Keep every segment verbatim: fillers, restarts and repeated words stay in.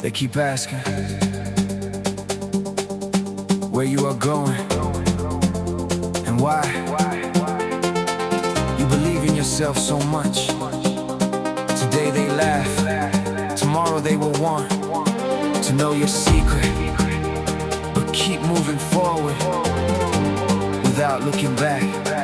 They keep asking where you are going and why. You believe in yourself so much. Today they laugh, tomorrow they will want to know your secret. But keep moving forward without looking back.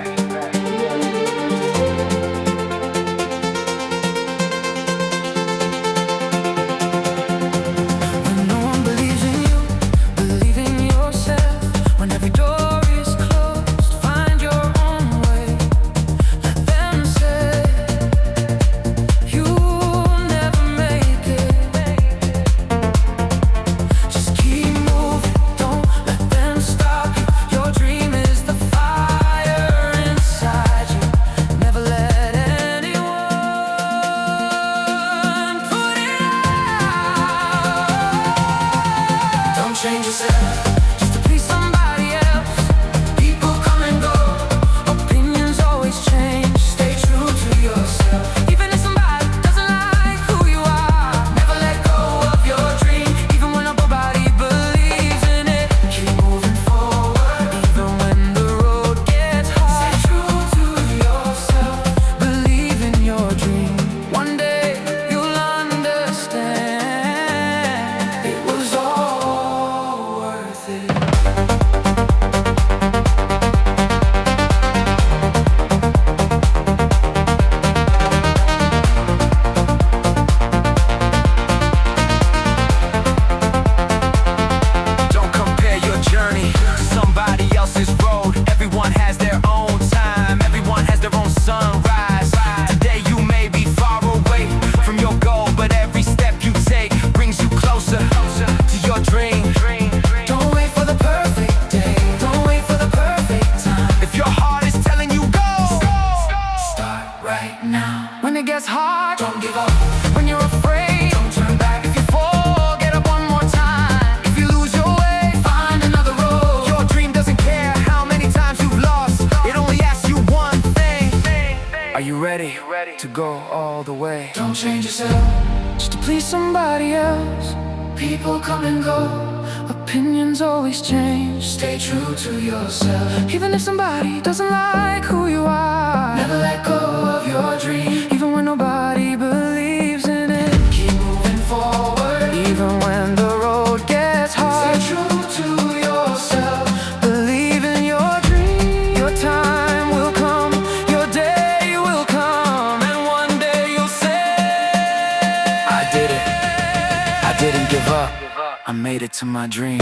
Change yourself just to please somebody else. People come and go, opinions always change. Stay true to yourself, even if somebody doesn't like who you are. Never let go of your dream, even when nobody believes in it. Keep moving forward, even when the road gets hard. Stay true to yourself, believe in your dream. One day you'll understand it was all now. When it gets hard, don't give up. When you're afraid, don't turn back. If you fall, get up one more time. If you lose your way, find another road. Your dream doesn't care how many times you've lost. It only asks you one thing. Are you ready to go all the way? Don't change yourself just to please somebody else. People come and go, opinions always change. Stay true to yourself, even if somebody doesn't like who you are. Never let go of your dream, even when nobody believes in it. Keep moving forward, even when the road gets hard. Stay true to yourself, believe in your dream. Your time will come, your day will come, and one day you'll say, I did it, I didn't give up, I made it to my dream.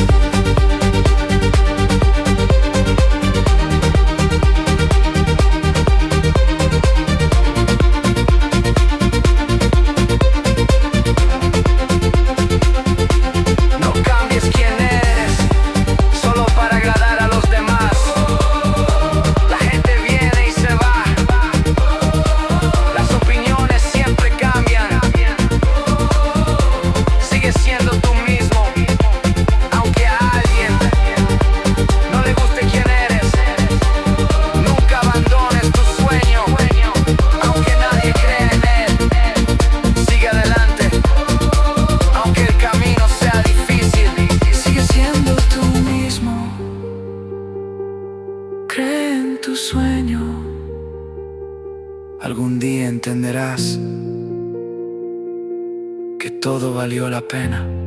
Cree en tu sueño. Algún día entenderás que todo valió la pena.